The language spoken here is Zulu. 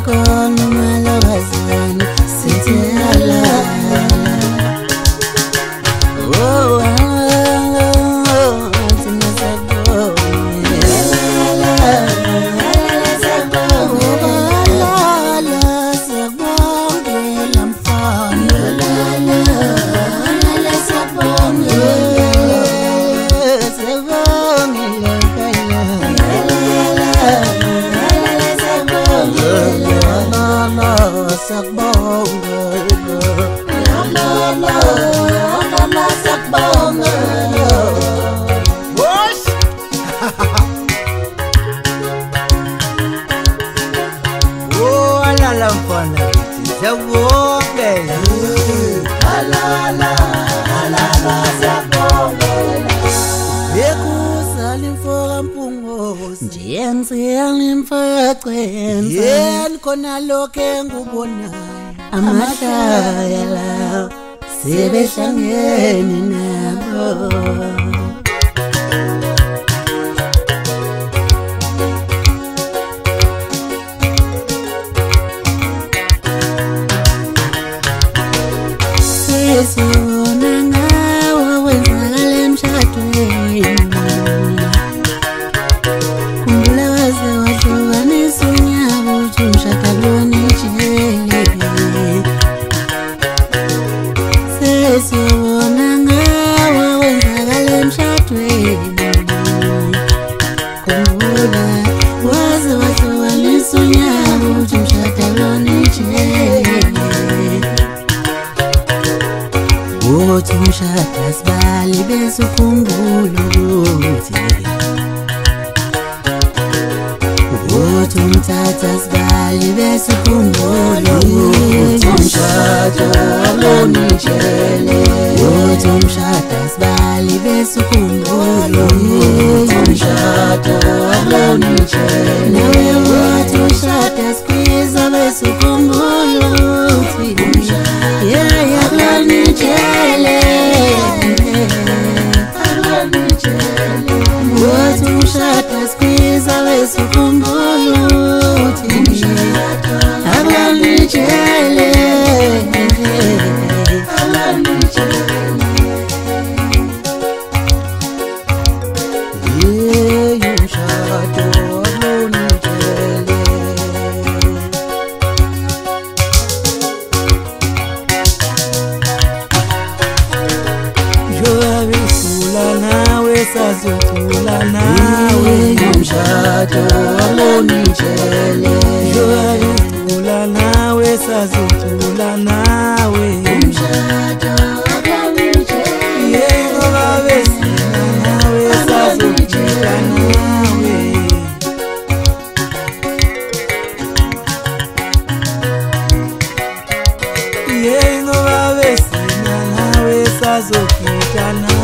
khona umalokazana sithi ala. Oh thina sakubonga sakubongela mfana. Yen khona lokho engubonayo amahlaya lawo sebehlangene nabo. Sesibona ngawo wenzakala emshadweni. Sesibona ngawo wenzakala emshadweni. Khumbula waze wahlukanisa unyawo uthi umshado lonijele. Uthi umshado asibali bese ukhumbula ukuthi uthi umthatha asibali bese ukhumbula ukuthi umshado lonijele. Uthi umshado asibali bese ukhumbula ukuthi umshado lonijele. Nawe uthi umshado asikwiza bese ukhumbula ukuthi lonijele. Uthi umshado asikwiza bese ukhumbula ukuthi lonijele. Sazothula nawe umshado lonijele. Joyithula nawe sazothula nawe umshado lonijele. Yebo babesina nawe sazothula nawe. Yebo babesina nawe sazothula nawe.